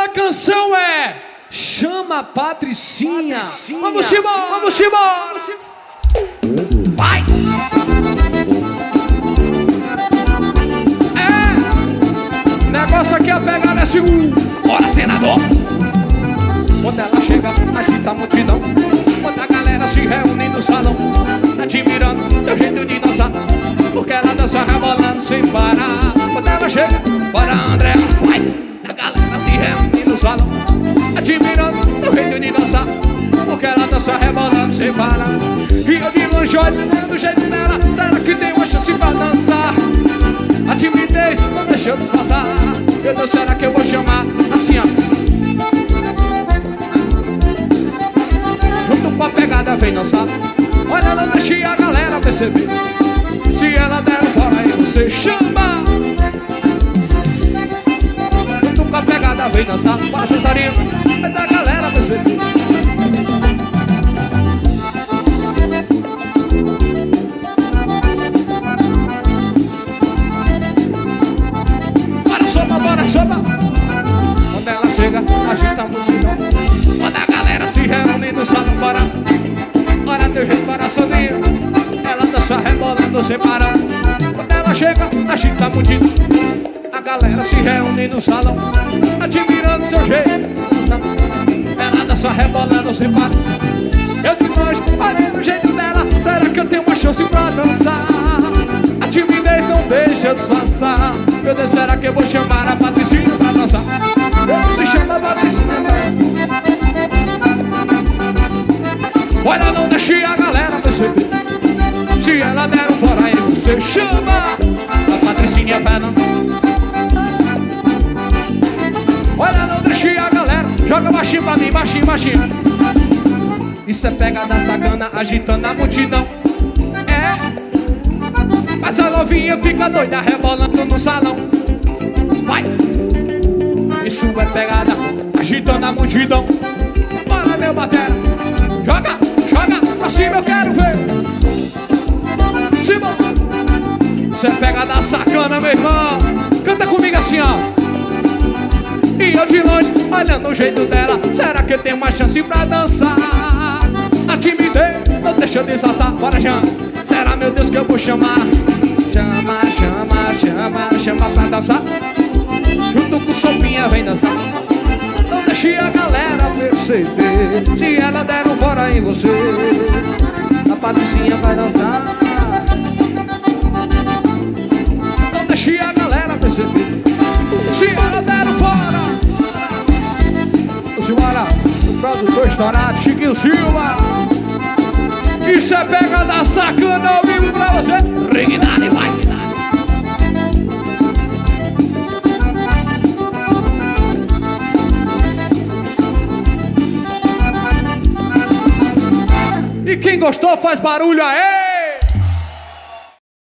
canção é Chama a Patricinha. Vamos embora, vamos embora. Vai! É! Negócio aqui é pegar nesse bora, senador! Quando ela chega, agita a multidão. Quando a galera se reúne no salão, admirando teu jeito de dançar, porque ela dança rebolando sem parar. Quando ela chega, bora André, vai! A galera se reúne no salão, admirando teu jeito de dançar, porque ela dança rebolando sem parar. E eu de longe olhando do jeito dela, será que tem uma chance pra dançar? A timidez não deixa eu disfarçar. Meu Deus, será que eu vou chamar assim, ó? Junto com a pegada vem dançar. Olha, não deixe a galera perceber. Se ela der fora aí você chama. Junto com a pegada vem dançar. Para Cesarinho, é da galera perceber. Bora, sopa! Quando ela chega, agita a multidão. Quando a galera se reúne no salão, bora. Bora teu jeito, coraçãozinho. Ela dança rebolando sem parar. Quando ela chega, agita a multidão. A galera se reúne no salão, admirando seu jeito. Ela dança rebolando sem parar. Eu de longe, olhando o jeito dela, será que eu tenho uma chance pra dançar? A timidez não deixa eu disfarçar. Meu Deus, será que eu vou chamar a Patricinha pra dançar? Eu se chama a Patricinha pra dançar. Olha, não deixe a galera perceber. Se ela der um fora aí, você chama a Patricinha pra dançar. Olha, não deixe a galera. Joga baixinho pra mim, baixinho, baixinho. Isso é pegada sacana, agitando a multidão. Mas a novinha fica doida, rebolando no salão. Vai! Isso é pegada, agitando a multidão. Bora, meu batera. Joga, joga, pra cima eu quero ver. Cima. Isso é pegada sacana, meu irmão. Canta comigo assim, ó. E eu de longe, olhando o jeito dela, será que eu tenho uma chance pra dançar? A timidez não deixa eu disfarçar. Bora, Jean. Será, meu Deus, que eu vou chamar? Chama, chama, chama, chama pra dançar. Junto com Sopinha vem dançar. Não deixe a galera perceber. Se ela der um fora em você, a Patricinha vai dançar. Não deixe a galera perceber. Se ela der um fora. Simbora, o produtor estourado, Chiquinho Silva. Isso é pegada sacana ao vivo pra você. Reguidade, vai. E quem gostou faz barulho aí.